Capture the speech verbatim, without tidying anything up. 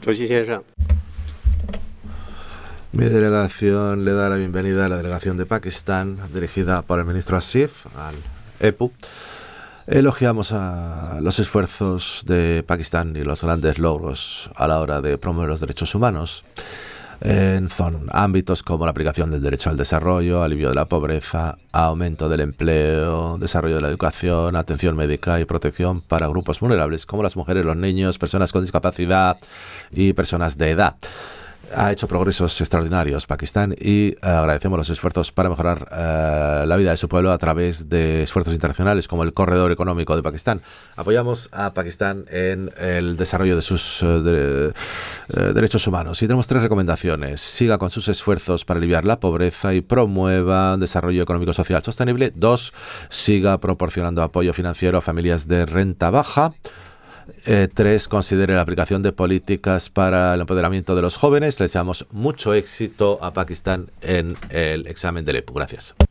Mi delegación le da la bienvenida a la delegación de Pakistán, dirigida por el ministro Asif, al E P U. Elogiamos a los esfuerzos de Pakistán y los grandes logros a la hora de promover los derechos humanos en zon- ámbitos como la aplicación del derecho al desarrollo, alivio de la pobreza, aumento del empleo, desarrollo de la educación, atención médica y protección para grupos vulnerables como las mujeres, los niños, personas con discapacidad y personas de edad. Ha hecho progresos extraordinarios Pakistán y eh, agradecemos los esfuerzos para mejorar eh, la vida de su pueblo a través de esfuerzos internacionales como el Corredor Económico de Pakistán. Apoyamos a Pakistán en el desarrollo de sus eh, de, eh, derechos humanos y tenemos tres recomendaciones. Siga con sus esfuerzos para aliviar la pobreza y promueva un desarrollo económico social sostenible. Dos, siga proporcionando apoyo financiero a familias de renta baja. Eh, tres, considere la aplicación de políticas para el empoderamiento de los jóvenes. Le deseamos mucho éxito a Pakistán en el examen del E P U. Gracias.